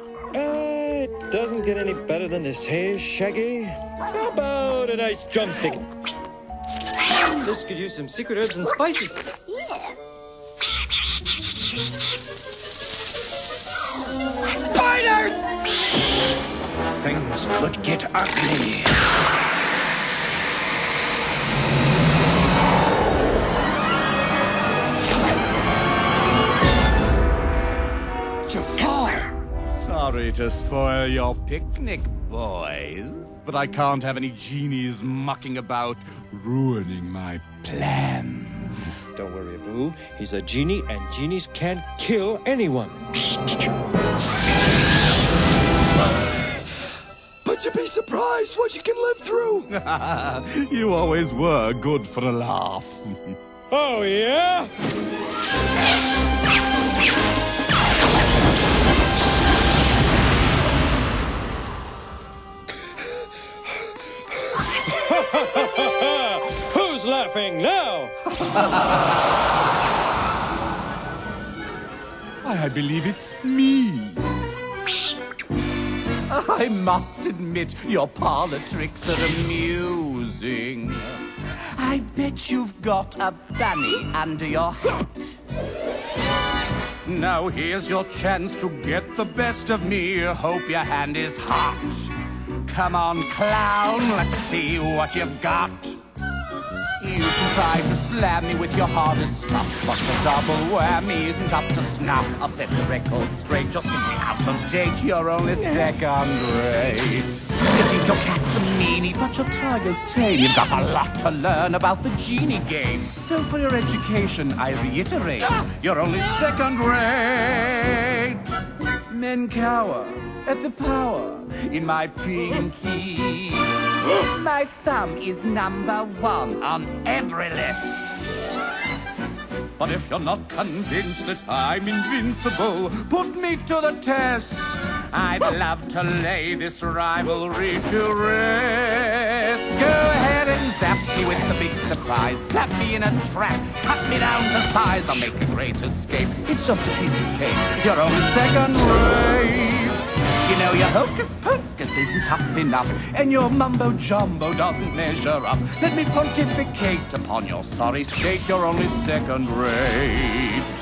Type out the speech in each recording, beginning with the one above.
It doesn't get any better than this, hey, Shaggy? How about a nice drumstick? This could use some secret herbs and spices. Spider! Things could get ugly. Jafar! Sorry to spoil your picnic, boys, but I can't have any genies mucking about, ruining my plans. Don't worry, Abu. He's a genie, and genies can't kill anyone. But you'd be surprised what you can live through. You always were good for a laugh. Oh, yeah? Who's laughing now? I believe it's me. I must admit, your parlor tricks are amusing. I bet you've got a bunny under your hat. Now here's your chance to get the best of me. Hope your hand is hot. Come on, clown, let's see what you've got. You can try to slam me with your hardest stuff, but the double whammy isn't up to snuff. I'll set the record straight, you're simply out of date. You're only second rate. You think your cat's a meanie, but your tiger's tame. You've got a lot to learn about the genie game. So for your education, I reiterate, you're only second rate. Men cower at the power in my pinky. My thumb is number one on every list. But if you're not convinced that I'm invincible, put me to the test. I'd love to lay this rivalry to rest. Go ahead and zap me with the big surprise. Slap me in a trap, cut me down to size. I'll make a great escape. It's just a piece of cake. You're only second rate. You know your hocus pocus isn't tough enough, and your mumbo jumbo doesn't measure up. Let me pontificate upon your sorry state. You're only second rate.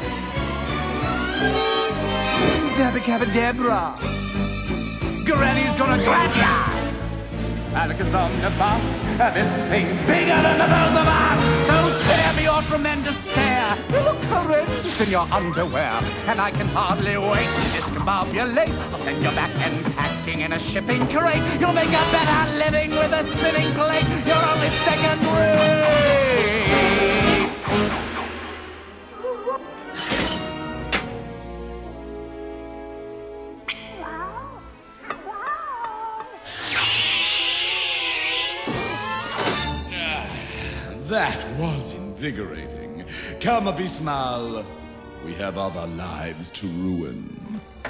Zabba-cabba-debra, Granny's gonna grab ya. Alakazomnibus, this thing's bigger than the both of us. So spare me your tremendous stare. You look horrendous in your underwear, and I can hardly wait to discombobulate. I'll send you back and packing in a shipping crate. You'll make a better living with a spinning plate. You're only second rate. That was invigorating. Come, Abismal. We have other lives to ruin.